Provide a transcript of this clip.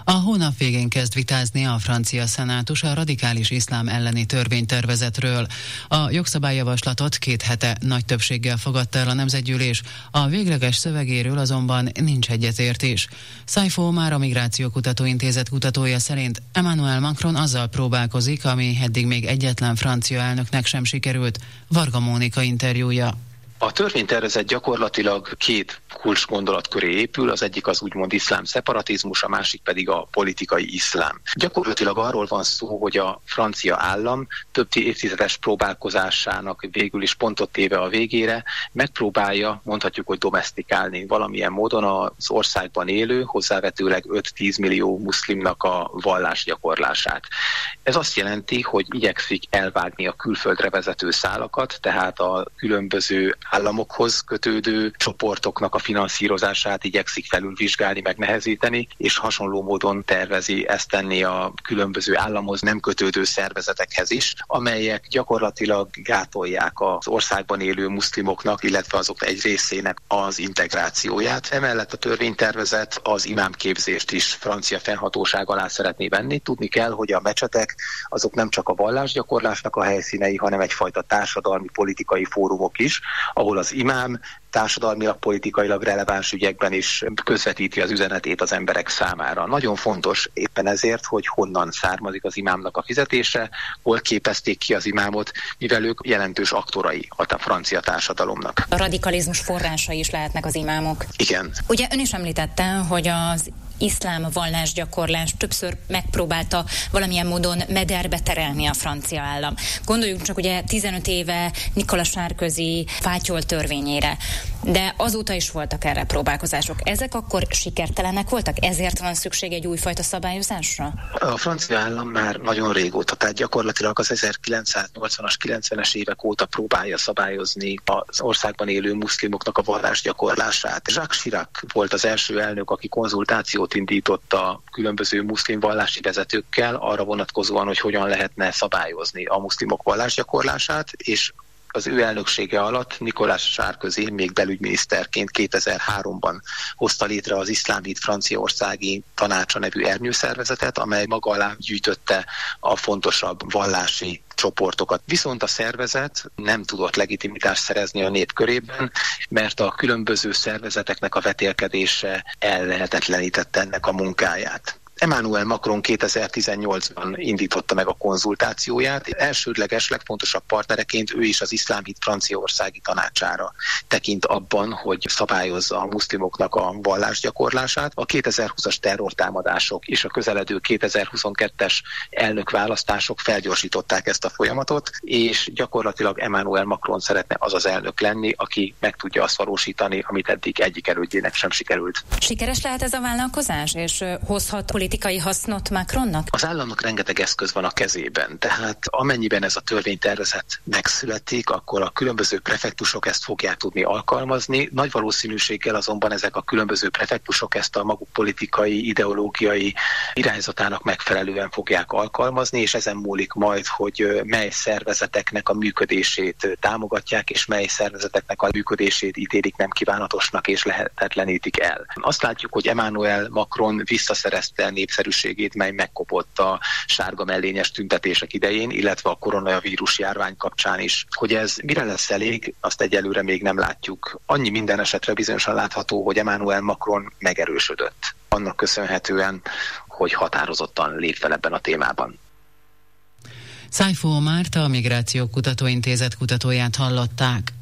A hónap végén kezd vitázni a francia szenátus a radikális iszlám elleni törvénytervezetről. A jogszabályjavaslatot 2 hete nagy többséggel fogadta el a Nemzetgyűlés, a végleges szövegéről azonban nincs egyetértés. Saifo Omar, a Migrációkutató Intézet kutatója szerint Emmanuel Macron azzal próbálkozik, ami eddig még egyetlen francia elnöknek sem sikerült. Varga Mónika interjúja. A törvénytervezet gyakorlatilag 2 kulcsgondolat köré épül, az egyik az úgymond iszlám szeparatizmus, a másik pedig a politikai iszlám. Gyakorlatilag arról van szó, hogy a francia állam több évtizedes próbálkozásának végül is pontot téve a végére megpróbálja, mondhatjuk, hogy domesztikálni valamilyen módon az országban élő, hozzávetőleg 5-10 millió muszlimnak a vallásgyakorlását. Ez azt jelenti, hogy igyekszik elvágni a külföldre vezető szálakat, tehát a különböző államokhoz kötődő csoportoknak a finanszírozását igyekszik felülvizsgálni, megnehezíteni, és hasonló módon tervezi ezt tenni a különböző államhoz nem kötődő szervezetekhez is, amelyek gyakorlatilag gátolják az országban élő muszlimoknak, illetve azok egy részének az integrációját. Emellett a törvénytervezet az imámképzést is francia fennhatóság alá szeretné venni. Tudni kell, hogy a mecsetek azok nem csak a vallásgyakorlásnak a helyszínei, hanem egyfajta társadalmi, politikai fórumok is, ahol az imám társadalmilag, politikailag releváns ügyekben is közvetíti az üzenetét az emberek számára. Nagyon fontos éppen ezért, hogy honnan származik az imámnak a fizetése, hol képezték ki az imámot, mivel ők jelentős aktorai a francia társadalomnak. A radikalizmus forrásai is lehetnek az imámok. Igen. Ugye ön is említette, hogy az iszlám vallásgyakorlás többször megpróbálta valamilyen módon mederbe terelni a francia állam. Gondoljunk csak ugye 15 éve Nicolas Sarkozy fátyolt törvényére, de azóta is voltak erre próbálkozások. Ezek akkor sikertelenek voltak? Ezért van szükség egy újfajta szabályozásra? A francia állam már nagyon régóta, tehát gyakorlatilag az 1980-as, 90-es évek óta próbálja szabályozni az országban élő muszlimoknak a vallásgyakorlását. Jacques Chirac volt az első elnök, aki konzultációt indított a különböző muszlim vallási vezetőkkel arra vonatkozóan, hogy hogyan lehetne szabályozni a muszlimok vallásgyakorlását, és az ő elnöksége alatt Nicolas Sarkozy még belügyminiszterként 2003-ban hozta létre az Iszlám Hit Franciaországi Tanácsa nevű ernyőszervezetet, amely maga alá gyűjtötte a fontosabb vallási csoportokat. Viszont a szervezet nem tudott legitimitást szerezni a nép körében, mert a különböző szervezeteknek a vetélkedése ellehetetlenítette ennek a munkáját. Emmanuel Macron 2018-ban indította meg a konzultációját. Elsődleges, legfontosabb partnereként ő is az Iszlám Hit Franciaországi Tanácsára tekint abban, hogy szabályozza a muszlimoknak a vallásgyakorlását. A 2020-as terrortámadások és a közeledő 2022-es elnökválasztások felgyorsították ezt a folyamatot, és gyakorlatilag Emmanuel Macron szeretne az az elnök lenni, aki meg tudja azt valósítani, amit eddig egyik elődjének sem sikerült. Sikeres lehet ez a vállalkozás, és hozhat politikai hasznot Macronnak? Az államnak rengeteg eszköz van a kezében, tehát amennyiben ez a törvénytervezet megszületik, akkor a különböző prefektusok ezt fogják tudni alkalmazni. Nagy valószínűséggel azonban ezek a különböző prefektusok ezt a maguk politikai, ideológiai irányzatának megfelelően fogják alkalmazni, és ezen múlik majd, hogy mely szervezeteknek a működését támogatják, és mely szervezeteknek a működését ítélik nem kívánatosnak és lehetetlenítik el. Azt látjuk, hogy Emmanuel Macron visszaszerezte népszerűségét, mely megkopott a sárga mellényes tüntetések idején, illetve a koronavírus járvány kapcsán is. Hogy ez mire lesz elég, azt egyelőre még nem látjuk. Annyi minden esetre bizonyosan látható, hogy Emmanuel Macron megerősödött. Annak köszönhetően, hogy határozottan lép fel ebben a témában. Saifo Omart, a Migrációkutató Intézet kutatóját hallották.